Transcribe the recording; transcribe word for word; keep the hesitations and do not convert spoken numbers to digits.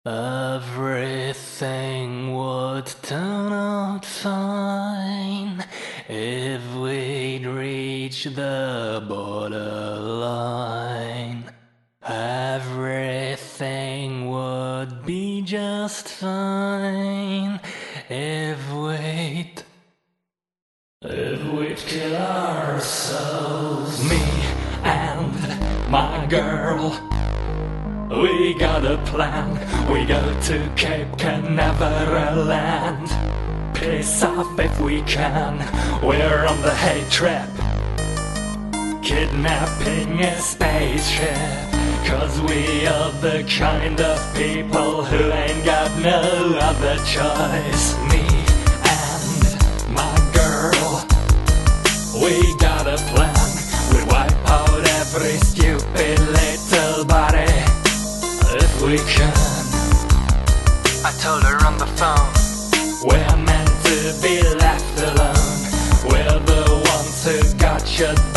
Everything would turn out fine if we'd reach the borderline. Everything would be just fine if we'd if we'd kill ourselves. Me and my girl, we got a plan. We go to Cape Canaveral land. Piss off if we can. We're on the hate trip, kidnapping a spaceship. Cause we are the kind of people who ain't got no other choice. Me and my girl, we got a plan. We wipe out every stupid little body if we can. I told her on the phone, we're meant to be left alone. We're the ones who got shut